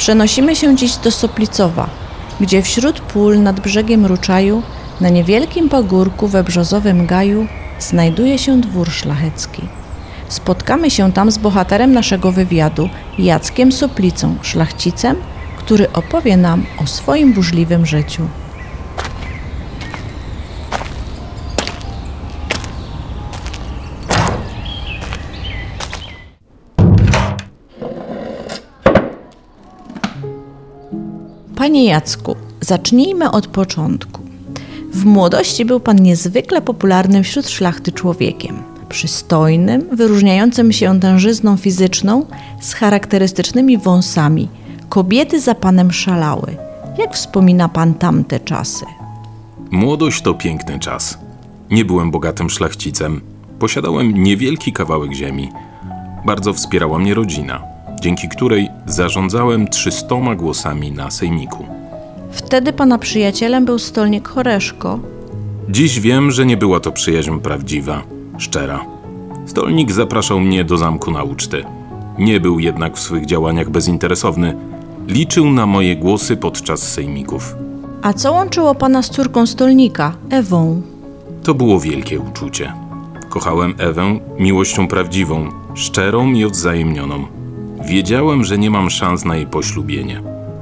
Przenosimy się dziś do Soplicowa, gdzie wśród pól nad brzegiem Ruczaju, na niewielkim pagórku we Brzozowym Gaju, znajduje się dwór szlachecki. Spotkamy się tam z bohaterem naszego wywiadu, Jackiem Soplicą, szlachcicem, który opowie nam o swoim burzliwym życiu. Panie Jacku, zacznijmy od początku. W młodości był pan niezwykle popularnym wśród szlachty człowiekiem. Przystojnym, wyróżniającym się tężyzną fizyczną, z charakterystycznymi wąsami. Kobiety za panem szalały. Jak wspomina pan tamte czasy? Młodość to piękny czas. Nie byłem bogatym szlachcicem. Posiadałem niewielki kawałek ziemi. Bardzo wspierała mnie rodzina, dzięki której zarządzałem 300 głosami na sejmiku. Wtedy pana przyjacielem był stolnik Horeszko. Dziś wiem, że nie była to przyjaźń prawdziwa, szczera. Stolnik zapraszał mnie do zamku na uczty. Nie był jednak w swych działaniach bezinteresowny. Liczył na moje głosy podczas sejmików. A co łączyło pana z córką stolnika, Ewą? To było wielkie uczucie. Kochałem Ewę miłością prawdziwą, szczerą i odwzajemnioną. Wiedziałem, że nie mam szans na jej poślubienie.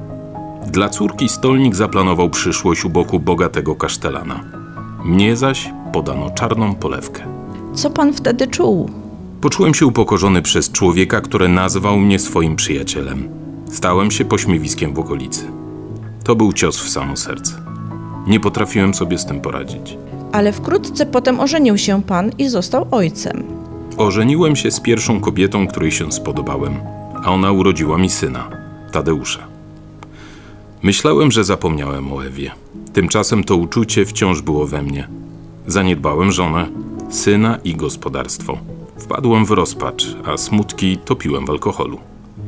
Dla córki stolnik zaplanował przyszłość u boku bogatego kasztelana. Mnie zaś podano czarną polewkę. Co pan wtedy czuł? Poczułem się upokorzony przez człowieka, który nazwał mnie swoim przyjacielem. Stałem się pośmiewiskiem w okolicy. To był cios w samo serce. Nie potrafiłem sobie z tym poradzić. Ale wkrótce potem ożenił się pan i został ojcem. Ożeniłem się z pierwszą kobietą, której się spodobałem, a ona urodziła mi syna, Tadeusza. Myślałem, że zapomniałem o Ewie. Tymczasem to uczucie wciąż było we mnie. Zaniedbałem żonę, syna i gospodarstwo. Wpadłem w rozpacz, a smutki topiłem w alkoholu.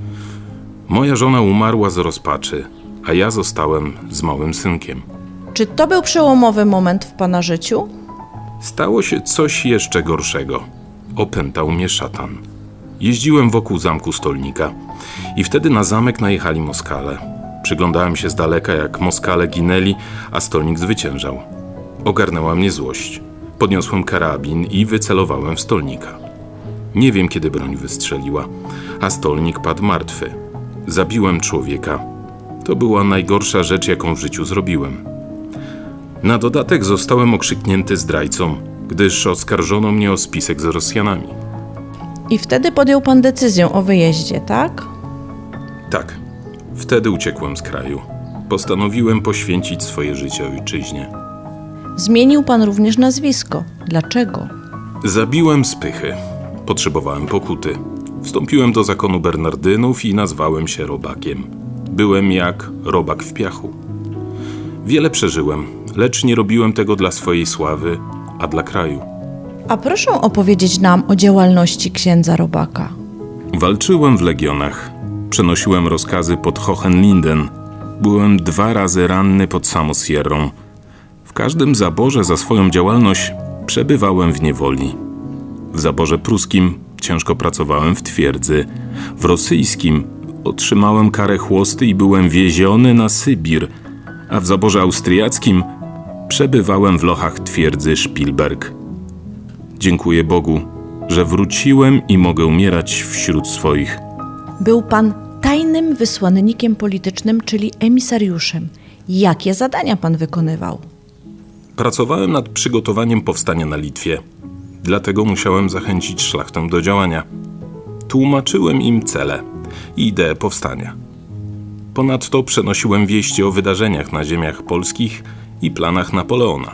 Moja żona umarła z rozpaczy, a ja zostałem z małym synkiem. Czy to był przełomowy moment w pana życiu? Stało się coś jeszcze gorszego. Opętał mnie szatan. Jeździłem wokół zamku stolnika i wtedy na zamek najechali Moskale. Przyglądałem się z daleka, jak Moskale ginęli, a stolnik zwyciężał. Ogarnęła mnie złość. Podniosłem karabin i wycelowałem w stolnika. Nie wiem, kiedy broń wystrzeliła, a stolnik padł martwy. Zabiłem człowieka. To była najgorsza rzecz, jaką w życiu zrobiłem. Na dodatek zostałem okrzyknięty zdrajcą, gdyż oskarżono mnie o spisek z Rosjanami. I wtedy podjął pan decyzję o wyjeździe, tak? Tak. Wtedy uciekłem z kraju. Postanowiłem poświęcić swoje życie ojczyźnie. Zmienił pan również nazwisko. Dlaczego? Zabiłem spychy. Potrzebowałem pokuty. Wstąpiłem do zakonu Bernardynów i nazwałem się robakiem. Byłem jak robak w piachu. Wiele przeżyłem, lecz nie robiłem tego dla swojej sławy, a dla kraju. A proszę opowiedzieć nam o działalności księdza robaka. Walczyłem w legionach. Przenosiłem rozkazy pod Hohenlinden. Byłem 2 razy ranny pod Samosierrą. W każdym zaborze za swoją działalność przebywałem w niewoli. W zaborze pruskim ciężko pracowałem w twierdzy. W rosyjskim otrzymałem karę chłosty i byłem wieziony na Sybir, a w zaborze austriackim przebywałem w lochach twierdzy Szpilberg. Dziękuję Bogu, że wróciłem i mogę umierać wśród swoich. Był pan tajnym wysłannikiem politycznym, czyli emisariuszem. Jakie zadania pan wykonywał? Pracowałem nad przygotowaniem powstania na Litwie. Dlatego musiałem zachęcić szlachtę do działania. Tłumaczyłem im cele i ideę powstania. Ponadto przenosiłem wieści o wydarzeniach na ziemiach polskich i planach Napoleona.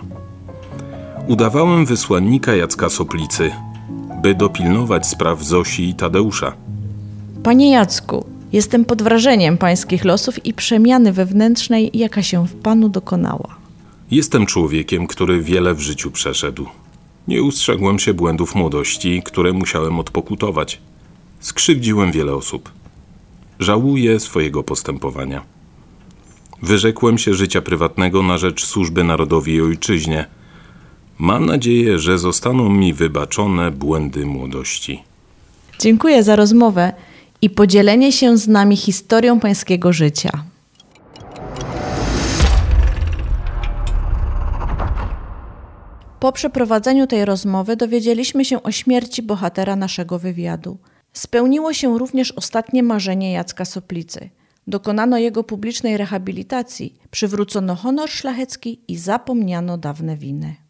Udawałem wysłannika Jacka Soplicy, by dopilnować spraw Zosi i Tadeusza. Panie Jacku, jestem pod wrażeniem pańskich losów i przemiany wewnętrznej, jaka się w panu dokonała. Jestem człowiekiem, który wiele w życiu przeszedł. Nie ustrzegłem się błędów młodości, które musiałem odpokutować. Skrzywdziłem wiele osób. Żałuję swojego postępowania. Wyrzekłem się życia prywatnego na rzecz służby narodowi i ojczyźnie. Mam nadzieję, że zostaną mi wybaczone błędy młodości. Dziękuję za rozmowę i podzielenie się z nami historią pańskiego życia. Po przeprowadzeniu tej rozmowy dowiedzieliśmy się o śmierci bohatera naszego wywiadu. Spełniło się również ostatnie marzenie Jacka Soplicy. Dokonano jego publicznej rehabilitacji, przywrócono honor szlachecki i zapomniano dawne winy.